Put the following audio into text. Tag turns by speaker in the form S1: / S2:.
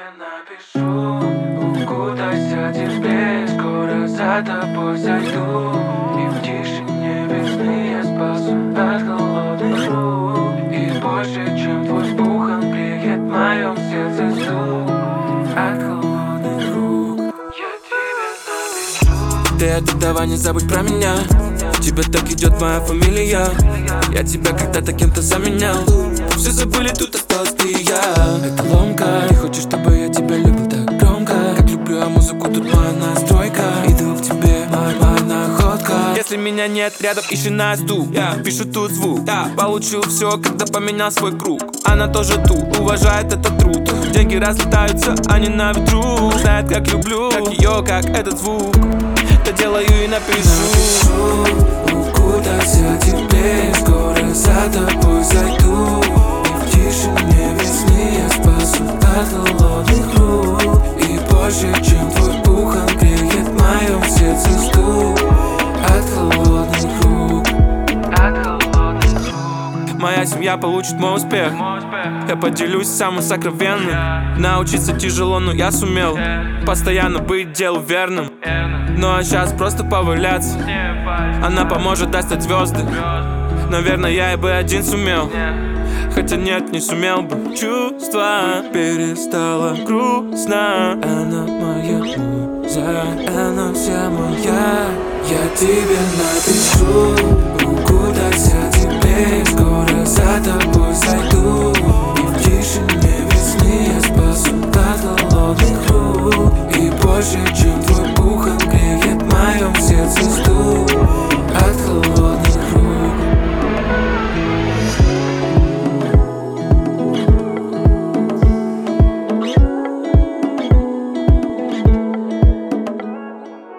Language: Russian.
S1: напишу, укутайся теплее, скоро за тобой зайду. И в тишине весны я спасу от холодных рук. И больше, чем твой пух, он приедет в моем сердце стук. От холодных рук я тебе напишу.
S2: Ты это давай не забудь про меня. Тебе так идет моя фамилия. Я тебя когда-то кем-то заменял. Все забыли, тут осталась ты и я. Это ломка, и хочешь, чтобы я тебя любил так громко. Как люблю я музыку, тут моя настройка. Иду к тебе, моя находка. Если меня нет рядом, ищи Настю. Я пишу тут звук, получил все, когда поменял свой круг. Она тоже тут, уважает этот труд. Деньги разлетаются, они на ветру. Знает, как люблю, как ее, как этот звук. Это делаю и напишу.
S1: Укутайся теплее, скоро за тобой зайду. И в тишине весны я спасу от холодных рук. И больше, чем твой пух, он греет в моем сердце стук. От холодных рук, от холодных рук.
S2: Моя семья получит мой успех. Я поделюсь самым сокровенным. Научиться тяжело, но я сумел постоянно быть делу верным. Ну а сейчас просто поваляться. Она поможет достать звезды. Наверное, я и бы один сумел. Хотя нет, не сумел бы. Чувство перестало грустно. Она моя муза, она вся моя.
S1: Я тебе напишу, укутайся теплее, скоро за тобой зайду. И в тишине